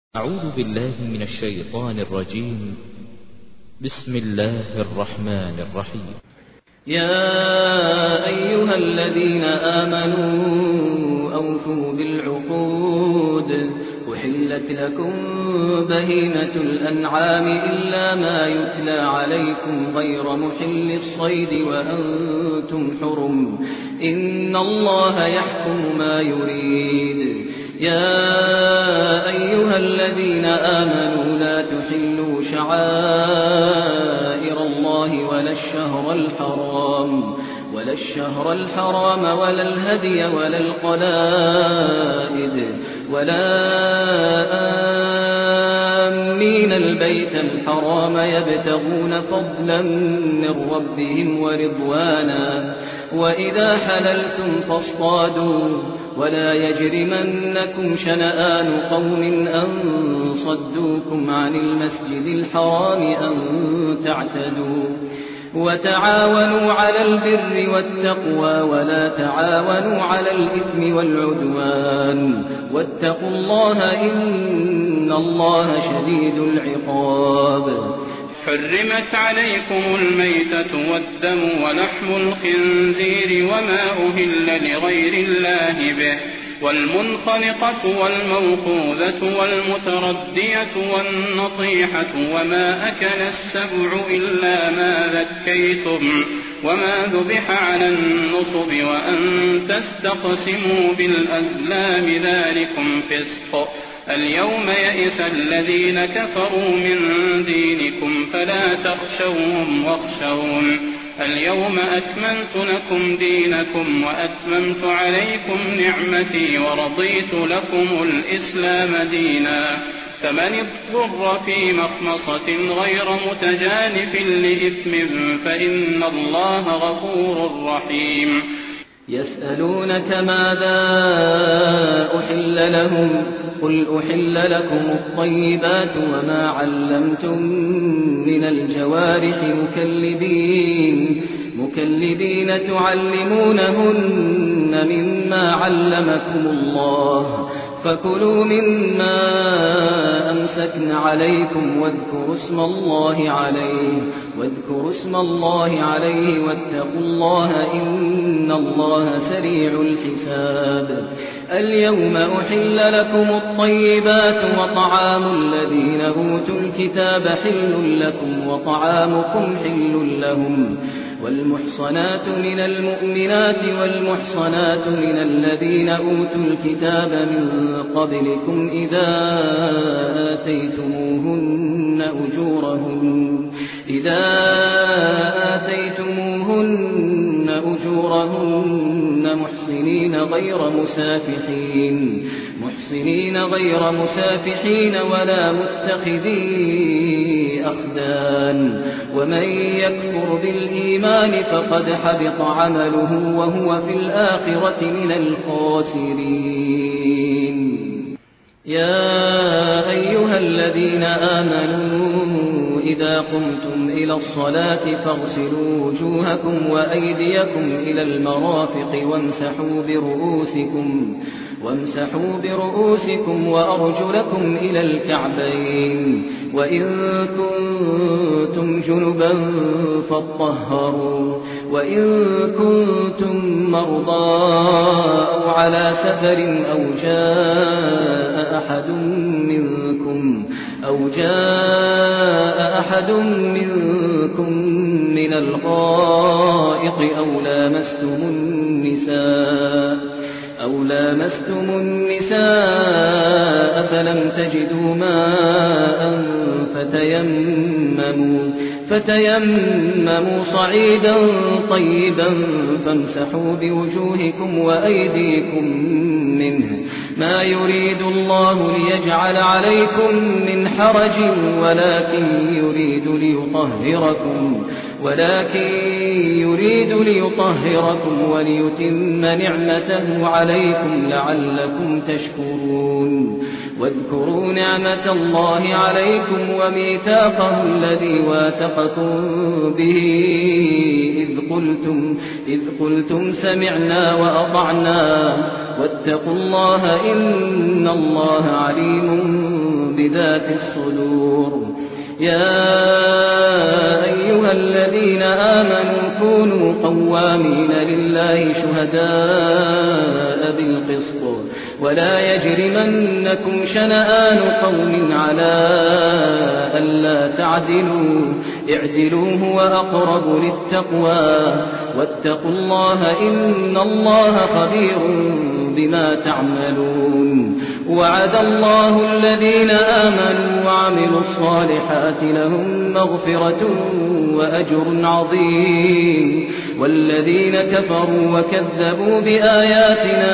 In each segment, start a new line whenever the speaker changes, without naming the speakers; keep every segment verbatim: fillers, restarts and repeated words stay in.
أعوذ بالله من الشيطان الرجيم. بسم الله الرحمن الرحيم.
يا أيها الذين آمنوا أوفوا بالعقود، أحلت لكم بهيمة الأنعام إلا ما يتلى عليكم غير محل الصيد وأنتم حرم، إن الله يحكم ما يريد. يا أيها الذين آمنوا لا تحلوا شعائر الله ولا الشهر الحرام ولا الشهر الحرام ولا الهدي ولا القلائد ولا آمين البيت الحرام يبتغون فضلا من ربهم ورضوانا، وإذا حللتم فاصطادوا، ولا يجرمنكم شنآن قوم أن صدوكم عن المسجد الحرام أن تعتدوا، وتعاونوا على البر والتقوى ولا تعاونوا على الإثم والعدوان، واتقوا الله إن الله شديد العقاب.
حرمت عليكم الميتة والدم ولحم الخنزير وما أهل لغير الله به، والمنخنقة والموقوذة والمتردية والنطيحة وما أكل السبع إلا ما ذكيتم وما ذبح على النصب وأن تستقسموا بالأزلام ذلكم فسق. اليوم يئس الذين كفروا من دينكم فلا تخشوهم واخشون. اليوم أكملت لكم دينكم وأتممت عليكم نعمتي ورضيت لكم الإسلام دينا، فمن اضطر في مخمصة غير متجانف لإثم فإن الله غفور رحيم.
يسألونك ماذا أحل لهم، قل أحل لكم الطيبات وما علمتم من الجوارح مكلبين مكلبين تعلمونهن مما علمكم الله، فكلوا مما أمسكن عليكم واذكروا اسم الله عليه واذكروا اسم الله عليه واتقوا الله إن الله سريع الحساب. اليوم أحل لكم الطيبات وطعام الذين أوتوا الكتاب حل لكم وطعامكم حل لهم، والمحصنات من المؤمنات والمحصنات من الذين أوتوا الكتاب من قبلكم إذا آتيتموهن أجورهن إذا آتيتموهن أجورهن محصنين غير مسافحين محصنين غير مسافحين ولا متخذي أخدان، ومن يكفر بالإيمان فقد حبط عمله وهو في الآخرة من الخاسرين. يا أيها الذين آمنوا إذا قمتم إلى الصلاة فاغسلوا وجوهكم وأيديكم إلى المرافق وامسحوا برؤوسكم وامسحوا برؤوسكم وأرجلكم إلى الكعبين، وإن كنتم جنبا فاطهروا، وإن كنتم مرضى أو على سفر أو جاء أحد منكم أو جاء أحد منكم من الغائط أو لامستم النساء أو لامستم النساء فلم تجدوا ماء فتيمموا فتيمموا صعيدا طيبا فامسحوا بوجوهكم وأيديكم منه، ما يريد الله ليجعل عليكم من حرج ولكن يريد ليطهركم ولكن يريد ليطهركم وليتم نعمته عليكم لعلكم تشكرون. واذكروا نعمة الله عليكم وميثاقه الذي واثقكم به إذ قلتم إذ قلتم سمعنا وأطعنا واتقوا الله إن الله عليم بذات الصدور. يا أيها الذين آمنوا كونوا قوامين لله شهداء بالقسط ولا يجرمنكم شنآن قوم على ألا تعدلوا اعدلوا هو أقرب للتقوى واتقوا الله إن الله خبير بما تعملون. وعد الله الذين آمنوا وعملوا الصالحات لهم مغفرة وأجر عظيم والذين كفروا وكذبوا بآياتنا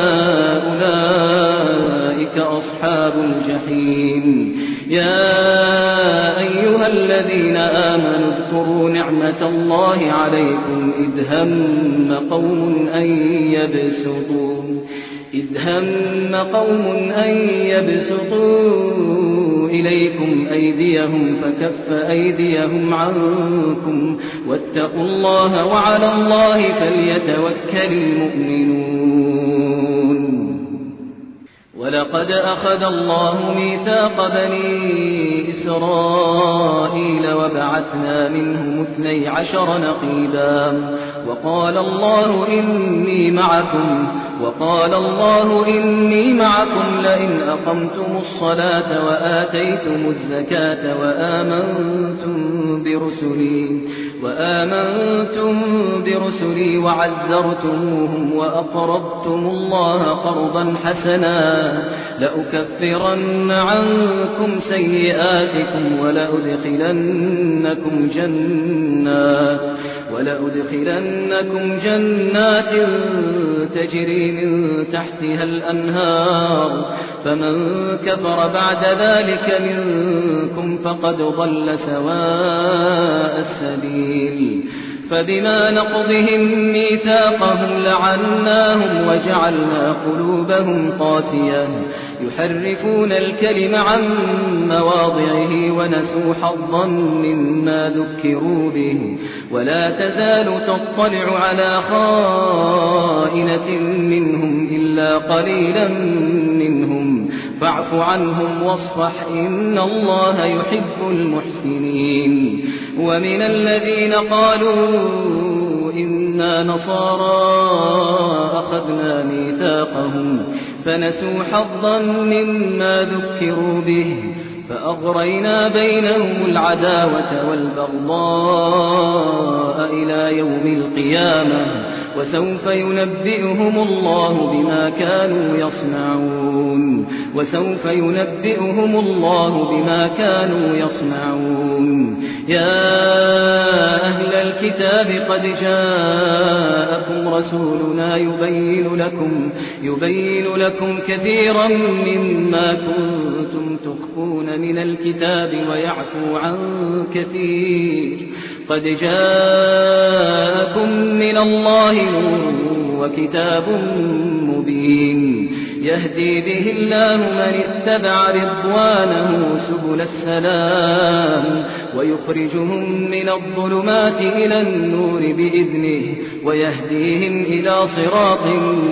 أولئك أصحاب الجحيم. يا أيها الذين آمنوا اذكروا نعمة الله عليكم إذ هم قوم أن يبسطوا إذ هم قوم أن يبسطوا إليكم أيديهم فكف أيديهم عنكم واتقوا الله وعلى الله فليتوكل المؤمنون. ولقد أخذ الله ميثاق بني إسرائيل وبعثنا منهم اثني عشر نقيبا وقال الله إني معكم وقال الله إني معكم لئن أقمتم الصلاة وآتيتم الزكاة وآمنتم برسلي وآمنتم برسلي وعزرتموهم وأقرضتم الله قرضا حسنا لأكفرن عنكم سيئاتكم ولأدخلنكم جنات ولأدخلنكم جنات تجري من تحتها الأنهار فمن كفر بعد ذلك منكم فقد ضل سواء السبيل. فبما نقضهم ميثاقهم لعناهم وجعلنا قلوبهم قاسية يحرفون الكلم عن مواضعه ونسوا حظا مما ذكروا به ولا تزال تطلع على خائنة منهم إلا قليلا منهم فاعف عنهم واصفح إن الله يحب المحسنين. ومن الذين قالوا إنا نصارى أخذنا ميثاقهم فنسوا حظا مما ذكروا به فأغرينا بينهم العداوة والبغضاء إلى يوم القيامة وسوف ينبئهم الله بما كانوا يصنعون وسوف ينبئهم الله بما كانوا يصنعون. يا أهل الكتاب قد جاءكم رسولنا يبين لكم يبين لكم كثيرا مما كنتم تخفون من الكتاب ويعفو عن كثير قد جاءكم من الله نور وكتاب مبين يهدي به الله من اتبع رضوانه سبل السلام ويخرجهم من الظلمات إلى النور بإذنه ويهديهم إلى صراط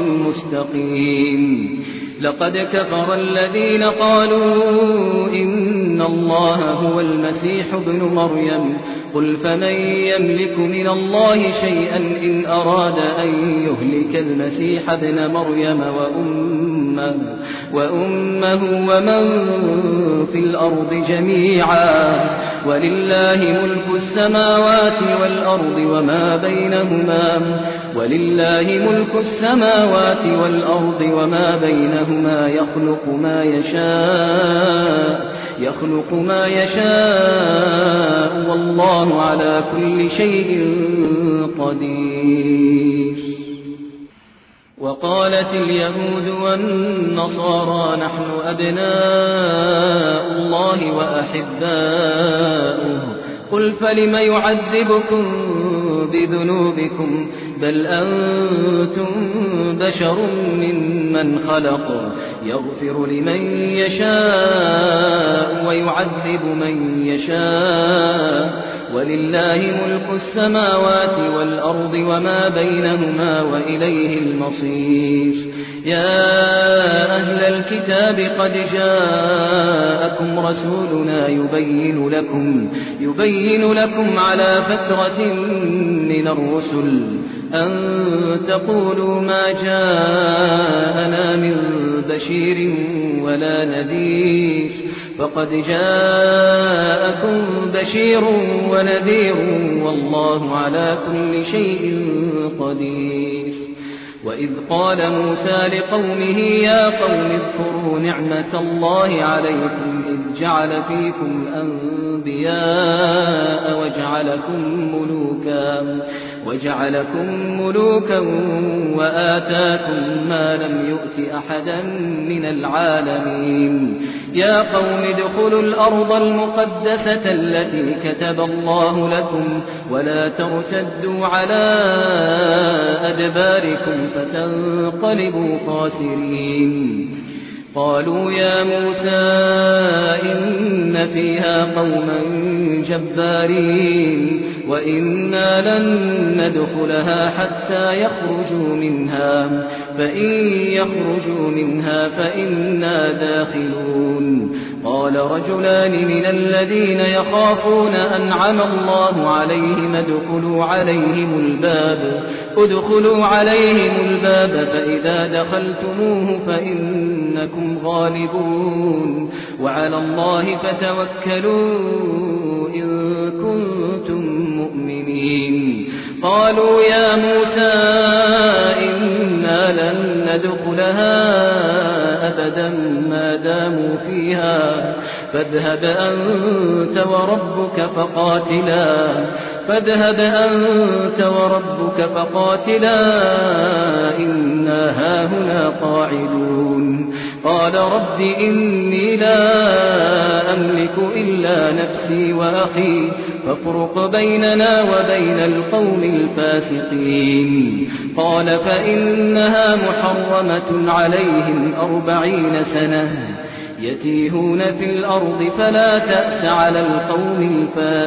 مستقيم. لقد كفر الذين قالوا إن الله هو المسيح ابن مريم قل فمن يملك من الله شيئا إن أراد أن يهلك المسيح ابن مريم وأمه, وأمه ومن في الأرض جميعا ولله ملك السماوات والأرض وما بينهما ولله ملك السماوات والأرض وما بينهما يخلق ما يشاء يخلق ما يشاء والله على كل شيء قدير. وقالت اليهود والنصارى نحن أبناء الله وأحباؤه قل فلم يعذبكم بذنوبكم بل أنتم بشر ممن خلق يغفر لمن يشاء ويعذب من يشاء ولله ملك السماوات والأرض وما بينهما وإليه المصير. يا أهل الكتاب قد جاءكم رسولنا يبين لكم, يبين لكم على فترة من الرسل أن تقولوا ما جاءنا من بشير ولا نذير فقد جاءكم بشير ونذير والله على كل شيء قدير. وإذ قال موسى لقومه يا قوم اذكروا نعمة الله عليكم إذ جعل فيكم أنبياء وجعلكم ملوكا وجعلكم ملوكا وآتاكم ما لم يؤت أحدا من العالمين. يا قوم ادخلوا الأرض المقدسة التي كتب الله لكم ولا ترتدوا على أدباركم فتنقلبوا خاسرين. قالوا يا موسى إن فيها قوما جبارين وإنا لن ندخلها حتى يخرجوا منها فإن يخرجوا منها فإنا داخلون. قال رجلان من الذين يخافون أنعم الله عليهم ادخلوا عليهم الباب ادخلوا عليهم الباب فإذا دخلتموه فإنكم غالبون وعلى الله فتوكلوا إن كنتم مؤمنين. قالوا يا موسى إنا لن ندخلها أبدا ما داموا فيها فاذهب أنت وربك فقاتلا فاذهب أنت وربك فقاتلا إنا هاهنا قاعدون. قال رب إني لا أملك إلا نفسي وأخي فافرق بيننا وبين القوم الفاسقين. قال فإنها محرمة عليهم أربعين سنة يتيهون في الأرض فلا تأس على القوم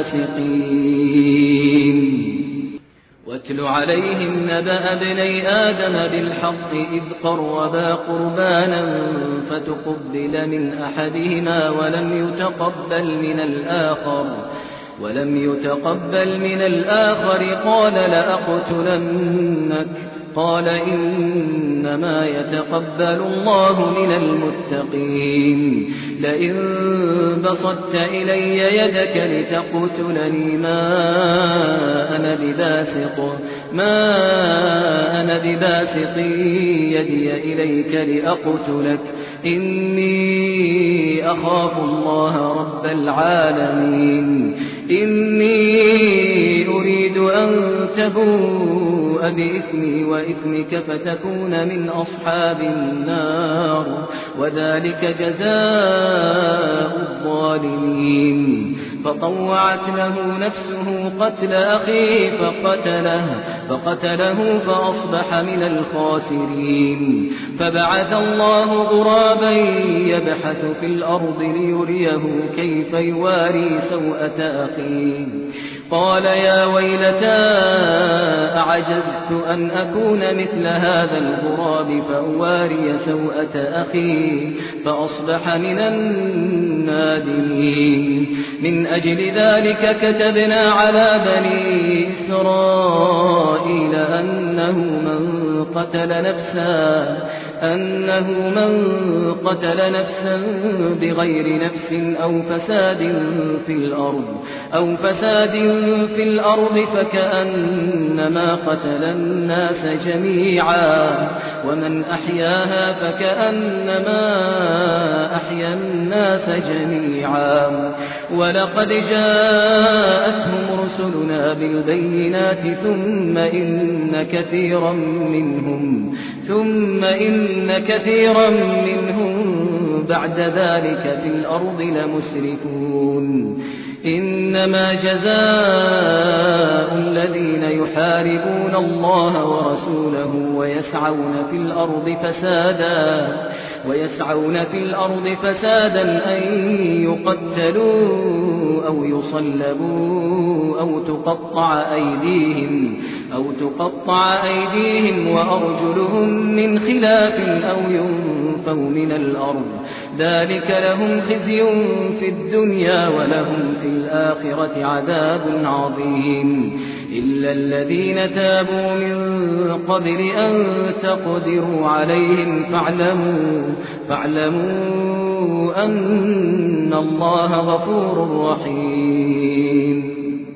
الفاسقين. واتل عليهم نبأ ابني آدم بالحق إذ قربا قربانا فتقبل من أحدهما ولم يتقبل من الآخر ولم يتقبل من الآخر قال لأقتلنك قال إنما يتقبل الله من المتقين. لئن بسطت إلي يدك لتقتلني ما أنا بباسط ما أنا بباسط يدي إليك لأقتلك إني أخاف الله رب العالمين. إني أريد أن تبوء بإثمي وإثمك فتكون من أصحاب النار وذلك جزاء الظالمين. فطوعت له نفسه قتل أخيه فقتله فقتله فأصبح من الخاسرين. فبعث الله غرابا يبحث في الأرض ليريه كيف يواري سوءة أخيه قال يا ويلتى أعجزت أن أكون مثل هذا الغراب فأواري سوءة أخي فأصبح من النادمين. من أجل ذلك كتبنا على بني إسرائيل أنه من قتل نفسا أنه من قتل نفسا بغير نفس أو فساد في الأرض أو فساد في الأرض فكأنما قتل الناس جميعا ومن أحياها فكأنما أحيا الناس جميعا. ولقد جاءتهم رسلنا بالبينات ثم إن كثيرا منهم ثم إن كثيرا منهم بعد ذلك في الأرض لمسرفون. إنما جزاء الذين يحاربون الله ورسوله ويسعون في الأرض فسادا ويسعون في الأرض فسادا أن يقتلوا أو يصلبوا أو تقطع أيديهم أو تقطع أيديهم وأرجلهم من خلاف أو ينفوا من الأرض ذلك لهم خزي في الدنيا ولهم في الآخرة عذاب عظيم إلا الذين تابوا من قبل أن تقدروا عليهم فاعلموا, فاعلموا أن الله غفور رحيم.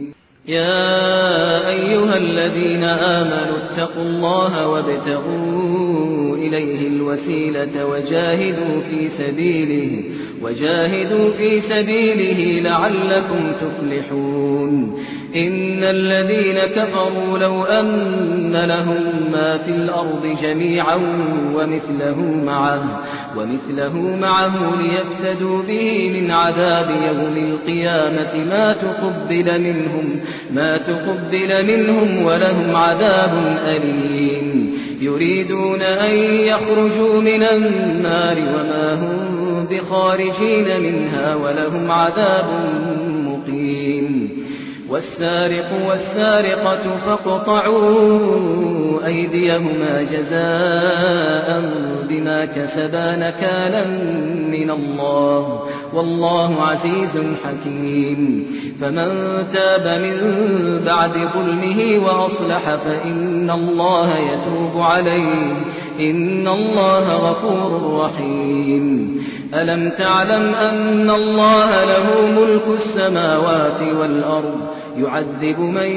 يا أيها الذين آمنوا اتقوا الله وابتغوا إليه الوسيلة وجاهدوا في سبيله وجاهدوا في سبيله لعلكم تفلحون. إن الذين كفروا لو أن لهم ما في الأرض جميعا ومثله معه ومثله معه ليفتدوا به من عذاب يوم القيامة ما تقبل منهم ما تقبل منهم ولهم عذاب أليم. يريدون أن يخرجوا من النار وما هم بخارجين منها ولهم عذاب مقيم. والسارق والسارقة فاقطعوا أيديهما جزاء بما كسبا نكالا من الله والله عزيز حكيم. فمن تاب من بعد ظلمه وأصلح فإن الله يتوب عليه إن الله غفور رحيم. ألم تعلم أن الله له ملك السماوات والأرض يعذب من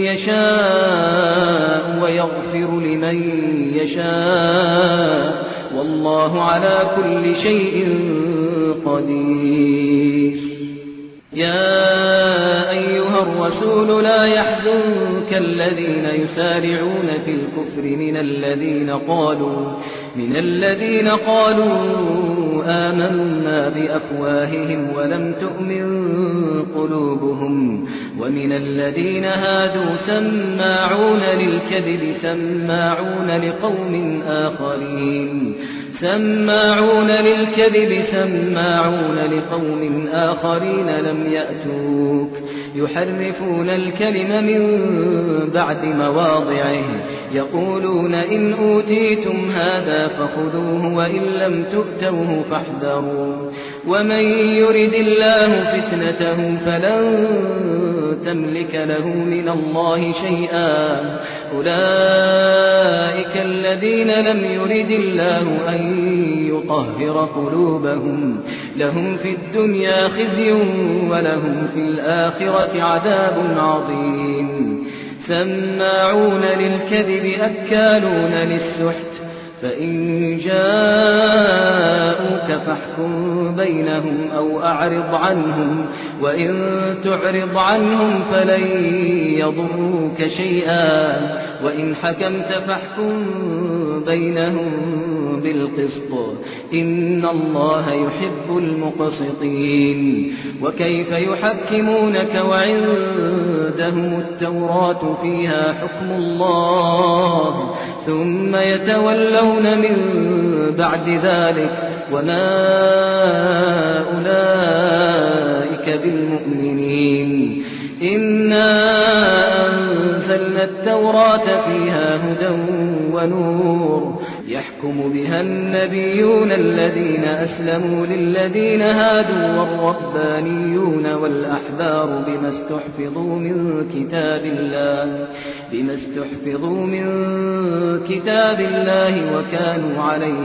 يشاء ويغفر لمن يشاء والله على كل شيء قدير. يا أيها الرسول لا يحزنك الذين يسارعون في الكفر من الذين قالوا من الذين قالوا آمنا بأفواههم ولم تؤمن قلوبهم ومن الذين هادوا سماعون للكذب سماعون لقوم آخرين سماعون للكذب سماعون لقوم آخرين لم يأتوك يحرفون الكلم من بعد مواضعه يقولون إن أوتيتم هذا فخذوه وإن لم تؤتوه فاحذروا ومن يرد الله فتنته فلن تملك له من الله شيئا أولئك الذين لم يرد الله أن يطهر قلوبهم لهم في الدنيا خزي ولهم في الآخرة عذاب عظيم. سماعون للكذب أكالون للسحت فإن جاءوك فاحكم بينهم أو أعرض عنهم وإن تعرض عنهم فلن يضروك شيئا وإن حكمت فاحكم بينهم بالقسط إن الله يحب المقسطين. وكيف يحكمونك وعندهم التوراة فيها حكم الله ثم يتولون من بعد ذلك وما أولئك بالمؤمنين. إنا أنزلنا التوراة فيها هدى ونور يحكم بها النبيون الذين أسلموا للذين هادوا والربانيون والأحبار بما استحفظوا من كتاب الله بما استحفظوا من كتاب الله وكانوا عليه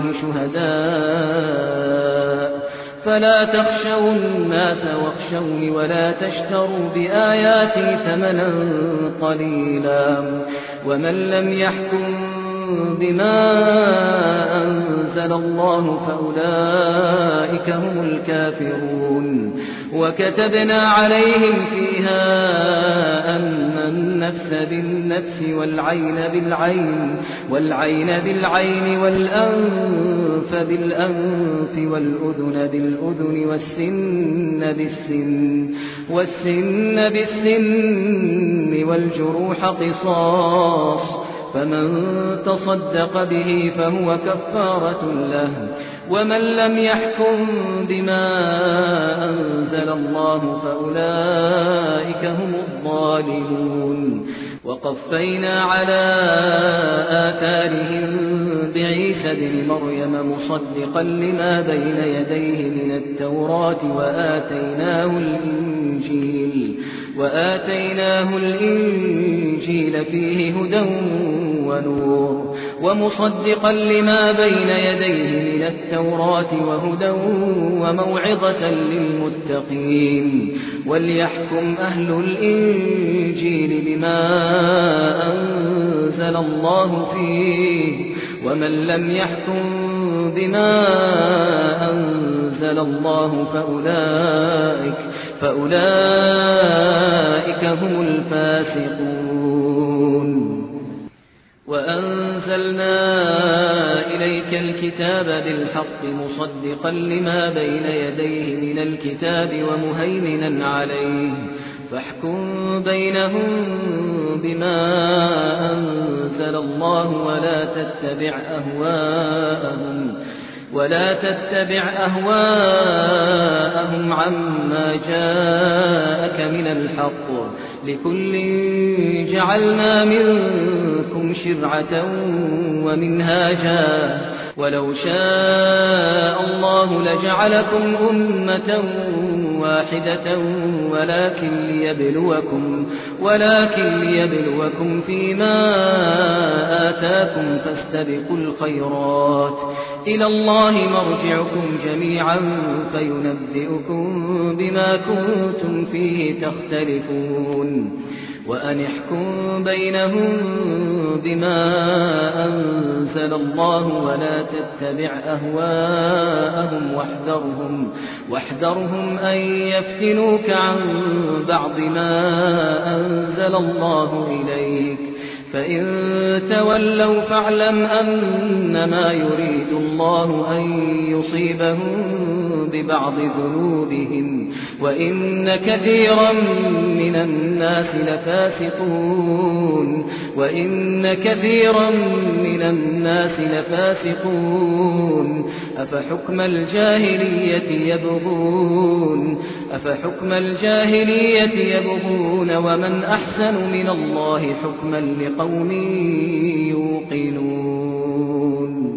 شهداء فلا تخشوا الناس واخشوني ولا تشتروا بآياتي ثمنا قليلا ومن لم يحكم بما أنزل الله فأولئك هم الكافرون. وكتبنا عليهم فيها أن النفس بالنفس والعين بالعين والعين بالعين والأنف بالأنف والأذن بالأذن والسن بالسن والسن بالسن والجروح قصاص فمن تصدق به فهو كفارة له. ومن لم يحكم بما أنزل الله فأولئك هم الظالمون. وقفينا على آثارهم بعيسى بن مريم مصدقا لما بين يديه من التوراة وآتيناه الإنجيل وآتيناه الإنجيل فيه هدى ونور ومصدقا لما بين يديه من التوراة وهدى وموعظة للمتقين. وليحكم أهل الإنجيل بما أنزل الله فيه ومن لم يحكم بما أنزل الله فأولئك, فأولئك هم الفاسقون. وأنزلنا إليك الكتاب بالحق مصدقا لما بين يديه من الكتاب ومهيمنا عليه فاحكم بينهم بما أنزل الله ولا تتبع أهواءهم ولا تتبع أهواءهم عما جاءك من الحق لكل جعلنا منكم شرعة ومنهاجا ولو شاء الله لجعلكم أمة واحدة ولكن ليبلوكم, ولكن ليبلوكم فيما آتاكم فاستبقوا الخيرات إلى الله مرجعكم جميعا فينبئكم بما كنتم فيه تختلفون. وأن احكم بينهم بما أنزل الله ولا تتبع أهواءهم واحذرهم, واحذرهم أن يفتنوك عن بعض ما أنزل الله إليك فإن تولوا فاعلم أنما يريد الله أن يصيبهم ببعض ذنوبهم وإن كثيرا من الناس لفاسقون وإن كثيرا من الناس لفاسقون أفحكم الجاهلية يبغون أفحكم الجاهلية يبغون ومن أحسن من الله حكما لقوم يوقنون.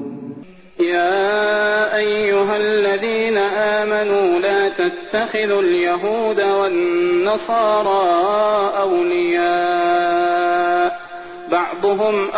يا أيها الذين آمنوا لا تتخذوا اليهود والنصارى أولياء بعضهم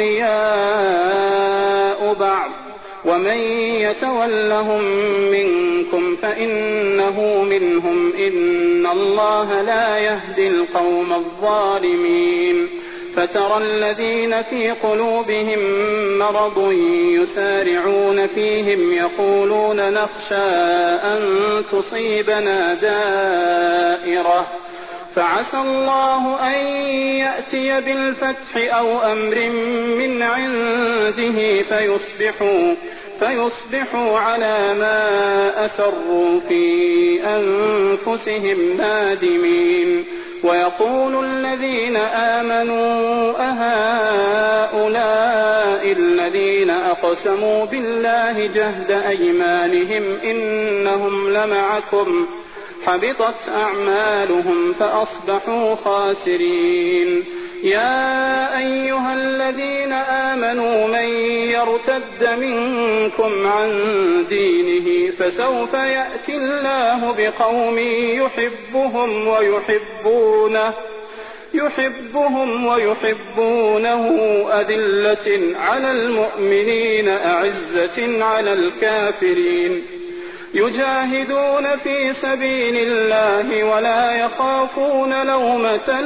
أولياء بعض ومن يتولهم منكم فإنه منهم إن الله لا يهدي القوم الظالمين. فترى الذين في قلوبهم مرض يسارعون فيهم يقولون نخشى أن تصيبنا دائرة فعسى الله أن يأتي بالفتح أو أمر من عنده فيصبحوا, فيصبحوا على ما أسروا في أنفسهم نادمين. ويقول الذين آمنوا أهؤلاء الذين أقسموا بالله جهد أيمانهم إنهم لمعكم حبطت أعمالهم فأصبحوا خاسرين. يا أيها الذين آمنوا من يرتد منكم عن دينه فسوف يأتي الله بقوم يحبهم ويحبونه يحبهم ويحبونه أذلة على المؤمنين أعزة على الكافرين يجاهدون في سبيل الله ولا يخافون لومة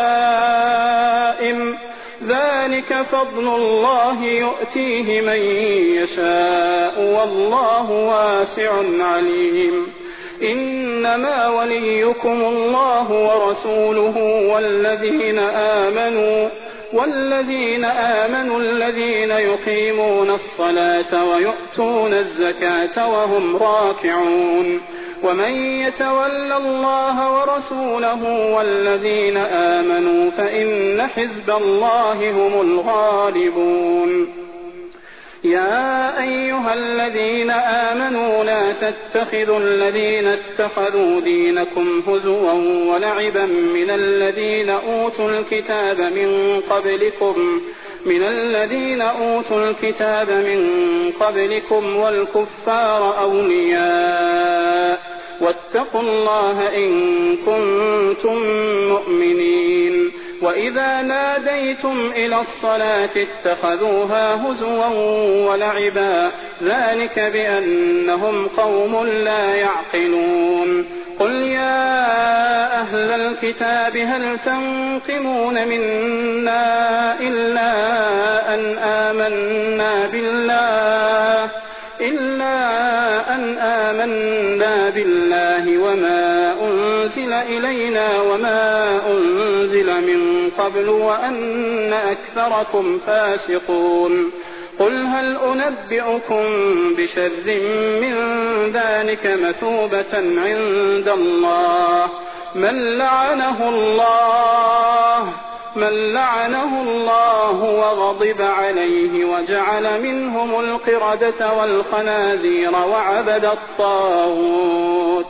لائم ذلك فضل الله يؤتيه من يشاء والله واسع عليم. إنما وليكم الله ورسوله والذين آمنوا والذين آمنوا الذين يقيمون الصلاة ويؤتون الزكاة وهم راكعون ومن يتول الله ورسوله والذين آمنوا فإن حزب الله هم الغالبون. يا أيها الذين آمنوا لا تتخذوا الذين اتخذوا دينكم هزوا ولعبا من الذين أوتوا الكتاب من قبلكم من الذين أوتوا الكتاب من قبلكم والكفار أولياء واتقوا الله إن كنتم مؤمنين. وإذا ناديتم إلى الصلاة اتخذوها هزوا ولعبا ذلك بأنهم قوم لا يعقلون. قل يا أهل الكتاب هل تنقمون منا إلا أن آمنا بالله إلا أن آمنا بالله وما أنزل إلينا وما أنزل من قبل وأن أكثركم فاسقون. قل هل أنبئكم بشر من ذلك مثوبة عند الله من لعنه الله من لعنه الله وغضب عليه وجعل منهم القردة والخنازير وعبد الطاغوت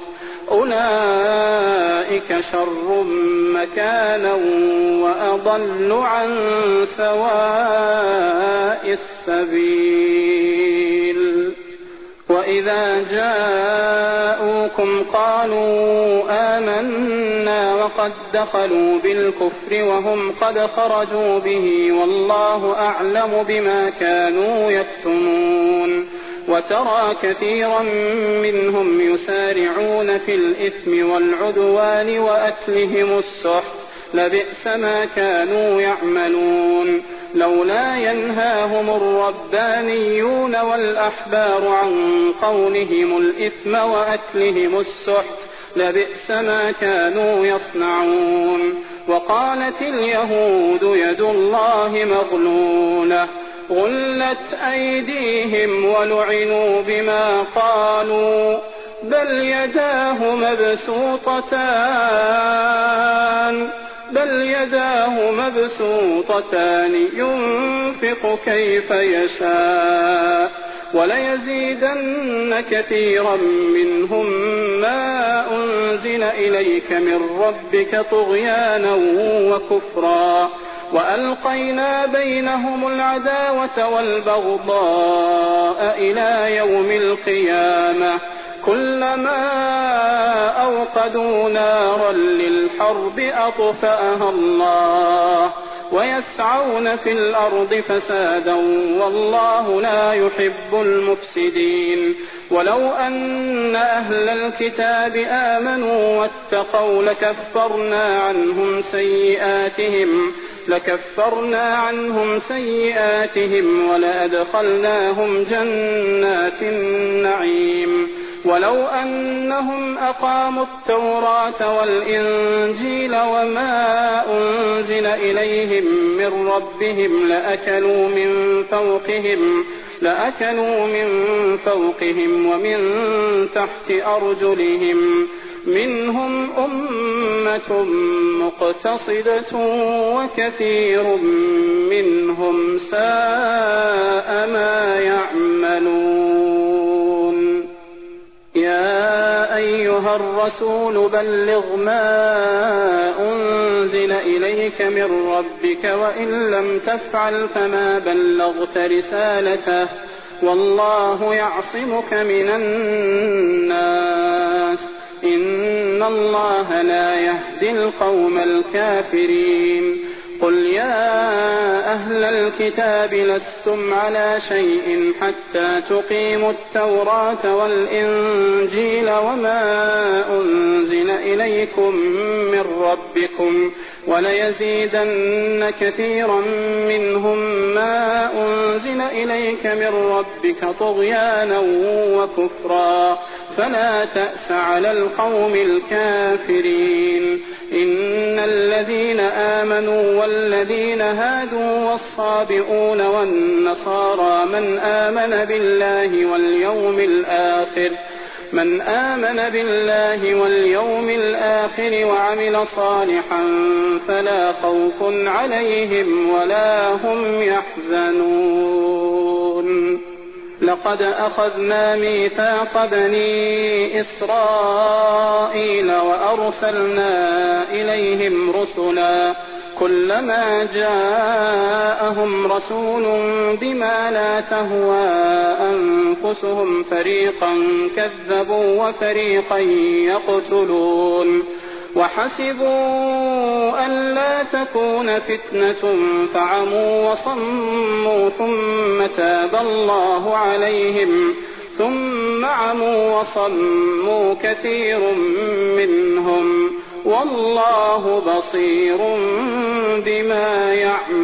أولئك شر مكانا وأضل عن سواء السبيل. وإذا جاءوكم قالوا آمنا وقد دخلوا بالكفر وهم قد خرجوا به والله أعلم بما كانوا يكتمون. وترى كثيرا منهم يسارعون في الإثم والعدوان وأكلهم السحت لبئس ما كانوا يعملون. لولا ينهاهم الربانيون والأحبار عن قولهم الإثم وأكلهم السحت لبئس ما كانوا يصنعون. وقالت اليهود يد الله مغلولة غلت أيديهم ولعنوا بما قالوا بل يداه مبسوطتان بل يداه مبسوطتان ينفق كيف يشاء وليزيدن كثيرا منهم ما أنزل إليك من ربك طغيانا وكفرا وألقينا بينهم العداوة والبغضاء إلى يوم القيامة كلما أوقدوا نارا للحرب أطفأها الله ويسعون في الأرض فسادا والله لا يحب المفسدين. ولو أن أهل الكتاب آمنوا واتقوا لكفرنا عنهم سيئاتهم لكفرنا عنهم سيئاتهم ولأدخلناهم جنات النعيم. ولو أنهم أقاموا التوراة والإنجيل وما أنزل إليهم من ربهم لأكلوا من فوقهم لأكلوا من فوقهم ومن تحت أرجلهم منهم أمة مقتصدة وكثير منهم ساء ما يعملون. يا أيها الرسول بلغ ما أنزل إليك من ربك وإن لم تفعل فما بلغت رسالته والله يعصمك من الناس إن الله لا يهدي القوم الكافرين. قل يا أهل الكتاب لستم على شيء حتى تقيموا التوراة والإنجيل وما أنزل إليكم من ربكم وليزيدن كثيرا منهم ما أنزل إليك من ربك طغيانا وكفرا فلا تأس على القوم الكافرين. إن الذين آمنوا والذين هادوا والصابئون والنصارى من آمن بالله واليوم الآخر من آمن بالله واليوم الآخر وعمل صالحا فلا خوف عليهم ولا هم يحزنون. لقد أخذنا ميثاق بني إسرائيل وأرسلنا إليهم رسلا كلما جاءهم رسول بما لا تهوى أنفسهم فريقا كذبوا وفريقا يقتلون وحسبوا ألا تكون فتنة فعموا وصموا ثم تاب الله عليهم ثم عموا وصموا كثير منهم والله بصير بما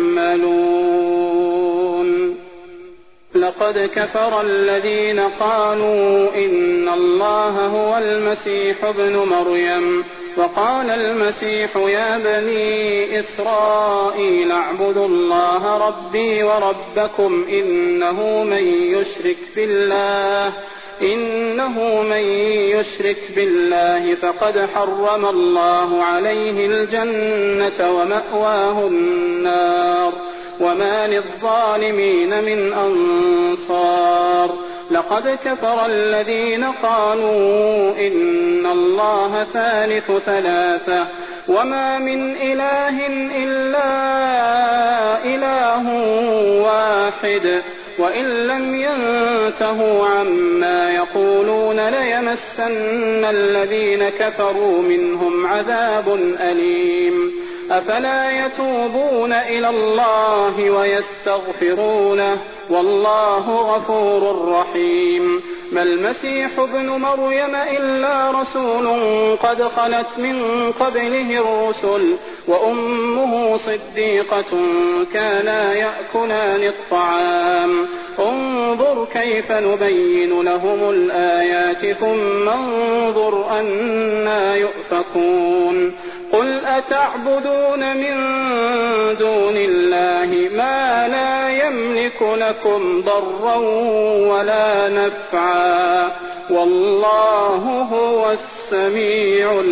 يعملون. لقد كفر الذين قالوا إن الله هو المسيح ابن مريم وقال المسيح يا بني إسرائيل اعبدوا الله ربي وربكم إنه من يشرك بالله إنه من يشرك بالله فقد حرم الله عليه الجنة ومأواه النار وما للظالمين من أنصار. لقد كفر الذين قالوا إن الله ثالث ثلاثة وما من إله إلا إله واحد وإن لم ينتهوا عما يقولون ليمسن الذين كفروا منهم عذاب أليم. أفلا يتوبون إلى الله ويستغفرونه والله غفور رحيم. ما المسيح ابن مريم إلا رسول قد خلت من قبله الرسل وأمه صديقة كانا يأكلان الطعام انظر كيف نبين لهم الآيات ثم انظر أنا يؤفكون. قل أتعبدون من دون الله ما لا يملك لكم ضرا ولا نفعا والله هو السميع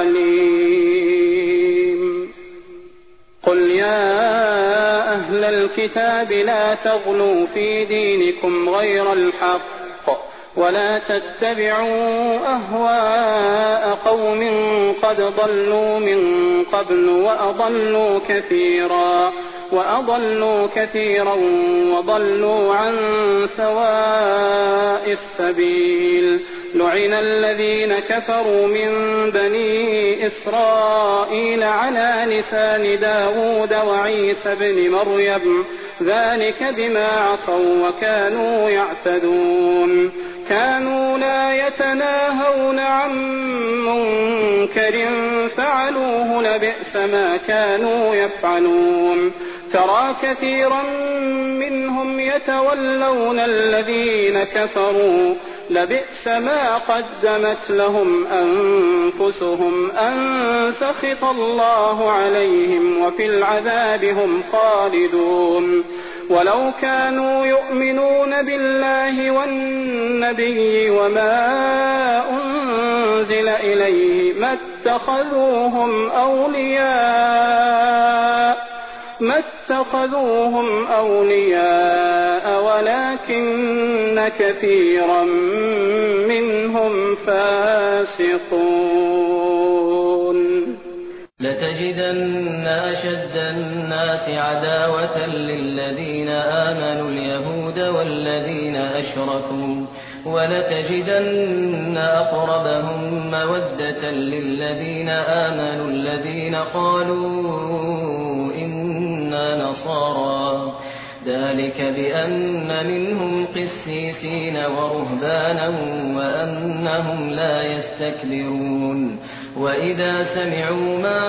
العليم. قل يا أهل الكتاب لا تغلوا في دينكم غير الحق ولا تتبعوا أهواء قوم قد ضلوا من قبل وأضلوا كثيرا وأضلوا كثيرا وضلوا عن سواء السبيل. لعن الذين كفروا من بني إسرائيل على لسان داود وعيسى بن مريم ذلك بما عصوا وكانوا يعتدون. كانوا لا يتناهون عن منكر فعلوه لبئس ما كانوا يفعلون. ترى كثيرا منهم يتولون الذين كفروا لبئس ما قدمت لهم أنفسهم أن سخط الله عليهم وفي العذاب هم خالدون. ولو كانوا يؤمنون بالله والنبي وما أنزل إليه ما اتخذوهم أولياء ما اتخذوهم أولياء ولكن كثيرا منهم فاسقون.
لتجدن أشد الناس عداوة للذين آمنوا اليهود والذين أشركوا ولتجدن أقربهم مودة للذين آمنوا الذين قالوا إنا نصارى ذلك بأن منهم قسيسين ورهبانا وأنهم لا يستكبرون. وإذا سمعوا ما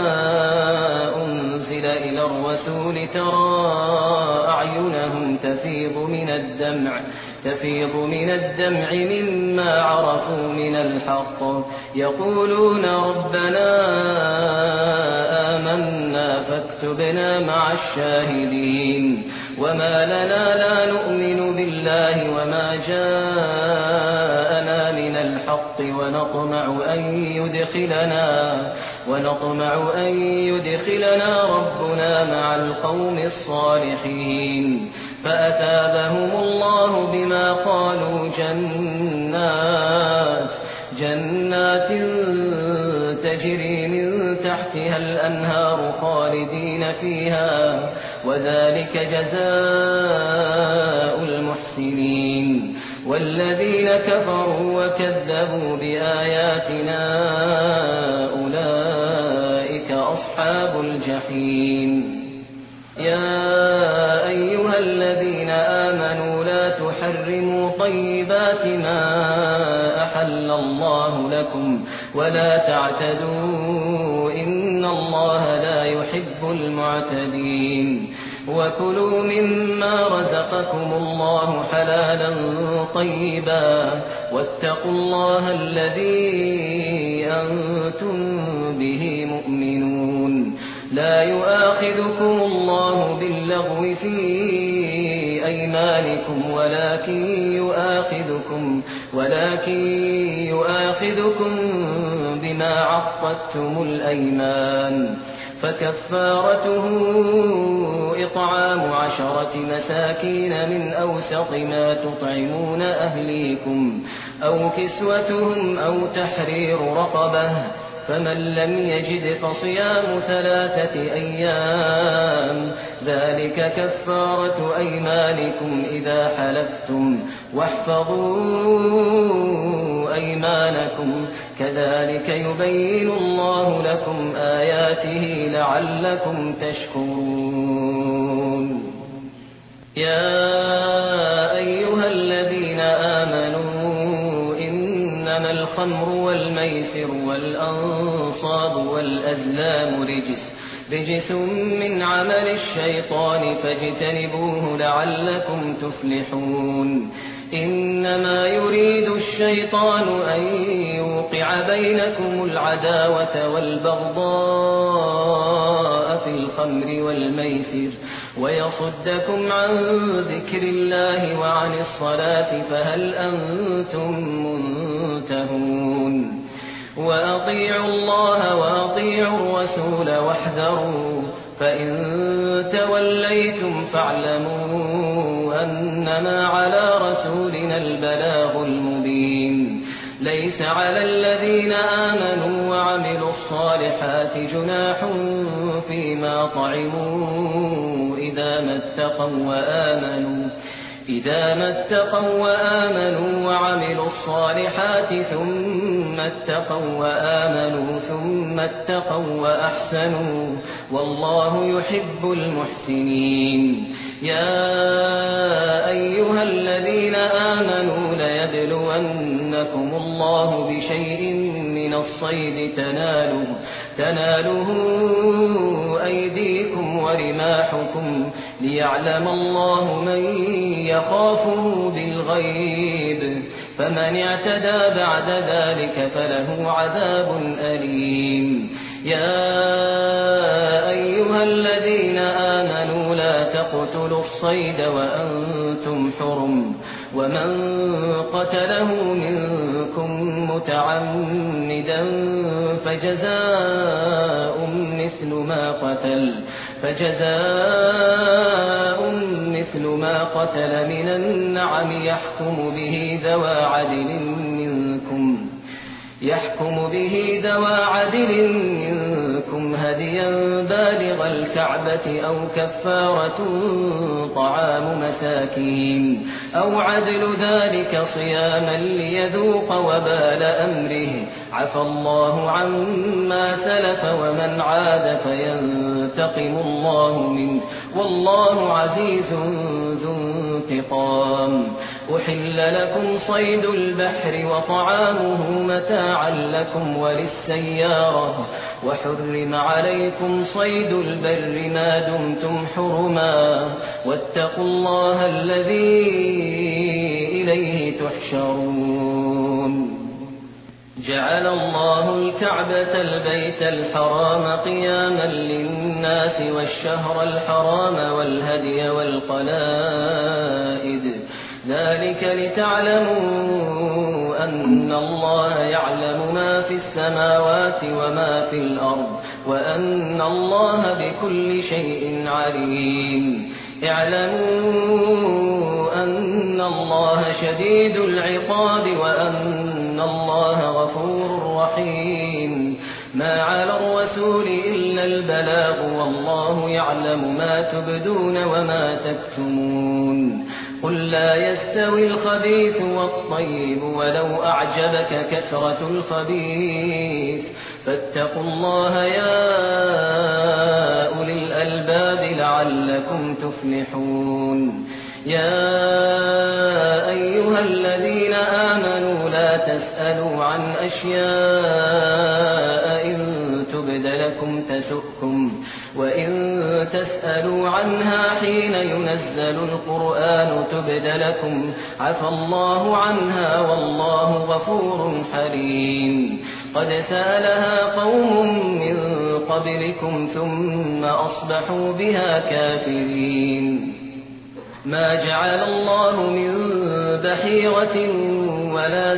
أنزل إلى الرسول ترى أعينهم تفيض من الدمع تفيض من الدمع مما عرفوا من الحق يقولون ربنا آمنا فاكتبنا مع الشاهدين. وما لنا لا نؤمن بالله وما جاءنا من الحق الحق ونطمع أن يدخلنا ونطمع أن يدخلنا ربنا مع القوم الصالحين فأثابهم الله بما قالوا جنات جنات تجري من تحتها الأنهار خالدين فيها وذلك جزاء المحسنين والذين كفروا وكذبوا بآياتنا أولئك أصحاب الجحيم يا أيها الذين آمنوا لا تحرموا طيبات ما أحل الله لكم ولا تعتدوا إن الله لا يحب المعتدين وكلوا مما رزقكم الله حلالا طيبا واتقوا الله الذي أنتم به مؤمنون لا يؤاخذكم الله باللغو في أيمانكم ولكن يؤاخذكم ولكن يؤاخذكم بما عقدتم الأيمان فكفارته إطعام عشرة مساكين من أوسط ما تطعمون أهليكم أو كسوتهم أو تحرير رقبة فمن لم يجد فصيام ثلاثة أيام ذلك كفارة أيمانكم إذا حلفتم واحفظوا أيمانكم كذلك يبين الله لكم آياته لعلكم تشكرون يا أيها الذين آمنوا إنما الخمر والميسر والأنصاب والأزلام رجس رجس من عمل الشيطان فاجتنبوه لعلكم تفلحون إنما يريد الشيطان أن يوقع بينكم العداوة والبغضاء في الخمر والميسر ويصدكم عن ذكر الله وعن الصلاة فهل أنتم منتهون وأطيعوا الله وأطيعوا الرسول واحذروا فإن توليتم فاعلموا أنما على رسولنا البلاغ المبين ليس على الذين آمنوا وعملوا الصالحات جناح فيما طعموا إذا ما اتقوا وآمنوا إذا ما اتقوا وآمنوا وعملوا الصالحات ثم اتقوا وآمنوا ثم اتقوا وأحسنوا والله يحب المحسنين يا أيها الذين آمنوا ليبلونكم الله بشيء من الصيد تناله تناله أيديكم ورماحكم ليعلم الله من يخافه بالغيب فمن اعتدى بعد ذلك فله عذاب أليم يا أيها الذين آمنوا لا تقتلوا الصيد وأنتم حرم ومن قتله منكم متعمدا فجزاء مثل ما قتل فجزاء مثل ما قتل من النعم يحكم به ذوى عدل منكم يحكم به ذوى عدل منكم هديا بالغ الكعبة أو كفارة طعام مساكين أو عدل ذلك صياما ليذوق وبال أمره عفى الله عما سلف ومن عاد فينتقم الله منه والله عزيز ذو انتقام أحل لكم صيد البحر وطعامه متاعا لكم وللسيارة وحرم عليكم صيد البر ما دمتم حرما واتقوا الله الذي إليه تحشرون جعل الله الكعبة البيت الحرام قياما للناس والشهر الحرام والهدي والقلائد ذلك لتعلموا أن الله يعلم ما في السماوات وما في الأرض وأن الله بكل شيء عليم. اعلموا أن الله شديد العقاب وأن الله غفور رحيم. ما على الرسول إلا البلاغ والله يعلم ما تبدون وما تكتمون. قل لا يستوي الخبيث والطيب ولو أعجبك كثرة الخبيث فاتقوا الله يا أولي الألباب لعلكم تفلحون. يا أيها الذين آمنوا لا تسألوا عن أشياء إن تبد لكم تسؤكم وإن تسألوا عنها حين ينزل القرآن تبد لكم عفى الله عنها والله غفور حليم. قد سألها قوم من قبلكم ثم أصبحوا بها كافرين. ما جعل الله من بحيرة ولا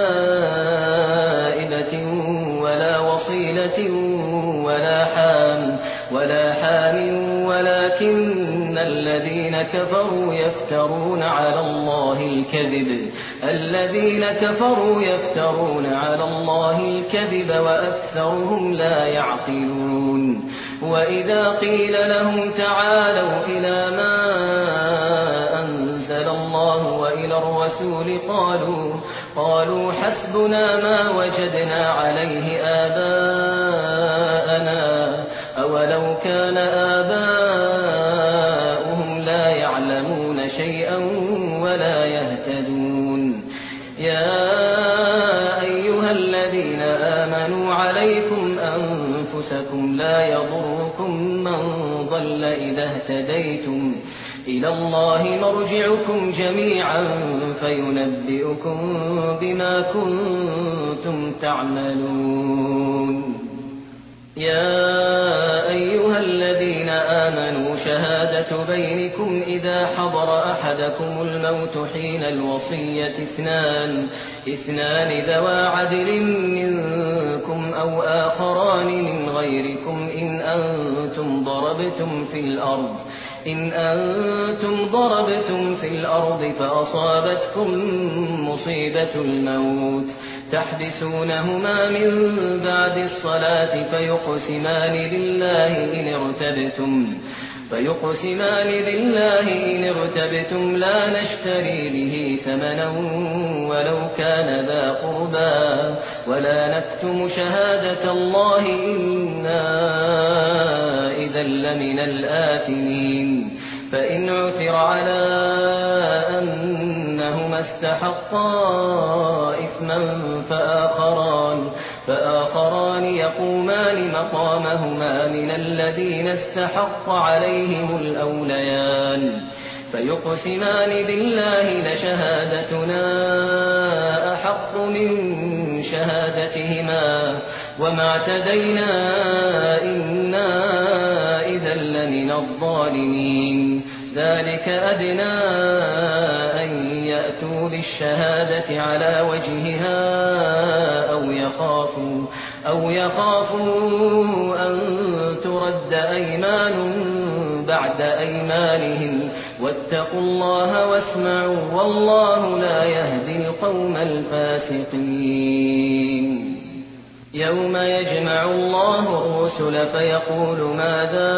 سائبة ولا وصيلة ولا حام ولا حام ولكن الذين كفروا يفترون على الله الكذب الذين كفروا يفترون على الله الكذب وأكثرهم لا يعقلون. وإذا قيل لهم تعالوا إلى ما أنزل الله وإلى الرسول قالوا قالوا حسبنا ما وجدنا عليه آباءنا أولو كان آباؤهم لا يعلمون شيئا ولا يهتدون. يا أيها الذين آمنوا عليكم أنفسكم لا يضركم من ضل إذا اهتديتم إلى الله مرجعكم جميعا فينبئكم بما كنتم تعملون. يا أيها الذين آمنوا شهادة بينكم إذا حضر أحدكم الموت حين الوصية اثنان اثنان ذوى عدل منكم أو آخران من غيركم إن أنتم ضربتم في الأرض إن أنتم ضربتم في الأرض فأصابتكم مصيبة الموت تحبسونهما من بعد الصلاة فيقسمان بالله إن ارتبتم فيقسمان بالله إن ارتبتم لا نشتري به ثمنا ولو كان ذا قربى ولا نكتم شهادة الله إنا إذا لمن الآثمين. فإن عثر على أنهما استحقا إثما فآخران فآخران يقومان مقامهما من الذين استحق عليهم الأوليان فيقسمان بالله لشهادتنا أحق من شهادتهما وما اعتدينا إنا إذا لمن الظالمين. ذلك أدنى أن يأتوا بالشهادة على وجهها أو يخافوا أو يخافوا أن ترد أيمان بعد أيمانهم واتقوا الله واسمعوا والله لا يهدي القوم الفاسقين. يوم يجمع الله الرسل فيقول ماذا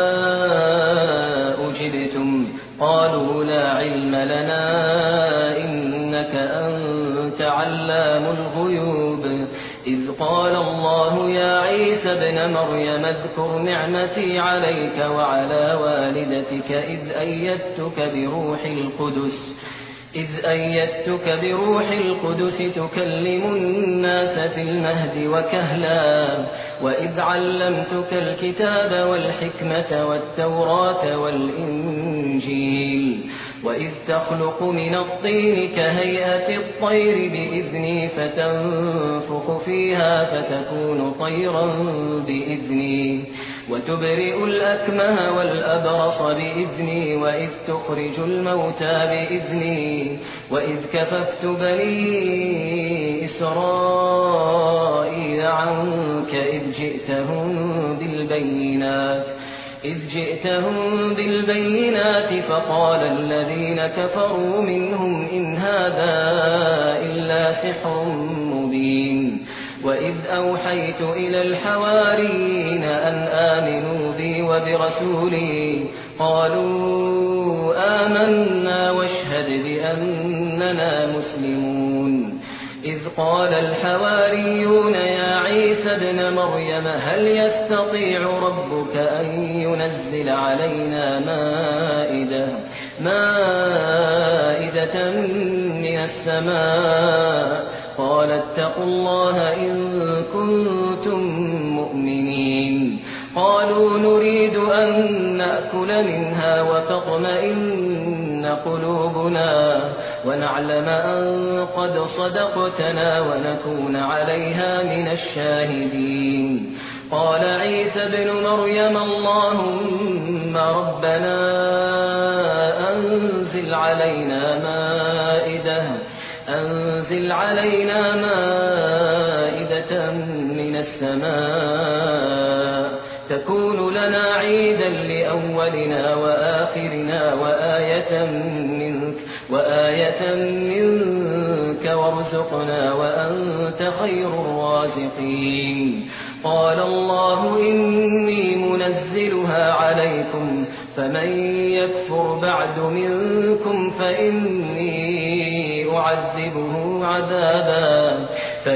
أجبتم قالوا لا علم لنا إنك أنت علام الغيوب. إذ قال الله يا عيسى ابن مريم اذكر نعمتي عليك وعلى والدتك إذ أيدتك بروح القدس إذ أيدتك بروح القدس تكلم الناس في المهد وكهلا وإذ علمتك الكتاب والحكمة والتوراة والإنجيل وإذ تخلق من الطين كهيئة الطير بإذني فتنفخ فيها فتكون طيرا بإذني وتبرئ الأكمه والأبرص بإذني وإذ تخرج الموتى بإذني وإذ كففت بني إسرائيل عنك إذ جئتهم بالبينات إذ جئتهم بالبينات فقال الذين كفروا منهم إن هذا إلا سحر مبين وإذ أوحيت إلى الحواريين أن آمنوا بي وبرسولي قالوا آمنا واشهد بأننا مسلمون إذ قال الحواريون يا عيسى ابن مريم هل يستطيع ربك أن ينزل علينا مائدة مائدة من السماء قال اتقوا الله إن كنتم مؤمنين قالوا نريد أن نأكل منها وتطمئن قلوبنا ونعلم أن قد صدقتنا ونكون عليها من الشاهدين قال عيسى ابن مريم اللهم ربنا أنزل علينا مائدة أنزل علينا مائدة من السماء تكون لنا عيدا لأولنا وآخرنا وآية منك وآية منك وارزقنا وأنت خير الرازقين قال الله إني منزلها عليكم فمن يكفر بعد منكم فإني أعذبه عذابا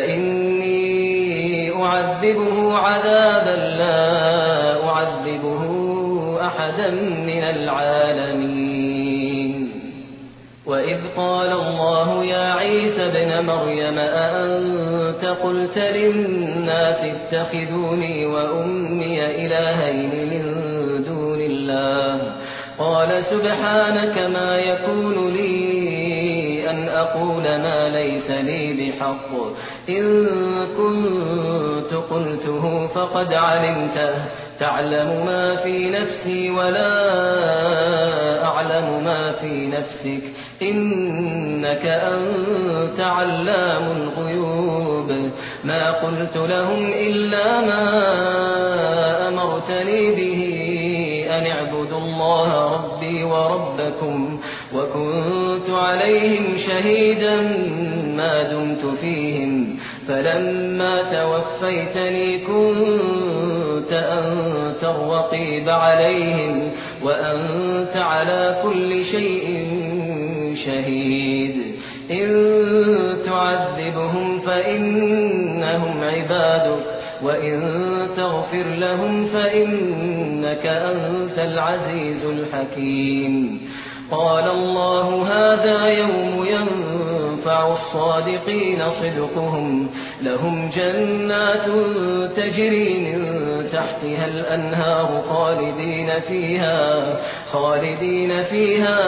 فإني أعذبه عذابا لا أعذبه أحدا من العالمين وإذ قال الله يا عيسى ابن مريم أأنت قلت للناس اتخذوني وأمي إلهين من دون الله قال سبحانك ما يكون لي أن أقول ما ليس لي بحق إن كنت قلته فقد علمته تعلم ما في نفسي ولا أعلم ما في نفسك إنك أنت علام الغيوب ما قلت لهم إلا ما أمرتني به أن اعبدوا الله ربي وربكم وكنت عليهم شهيدا ما دمت فيهم فلما توفيتني كنت أنت الرقيب عليهم وأنت على كل شيء شهيد إن تعذبهم فإنهم عبادك وإن تغفر لهم فإنك أنت العزيز الحكيم قال الله هذا يوم ينفع الصادقين صدقهم لهم جنات تجري من تحتها الأنهار خالدين فيها خالدين فيها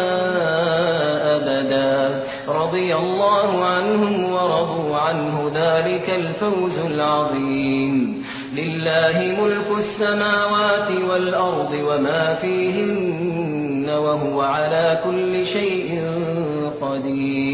أبدا رضي الله عنهم ورضوا عنه ذلك الفوز العظيم لله ملك السماوات والأرض وما فيهن وهو على كل شيء قدير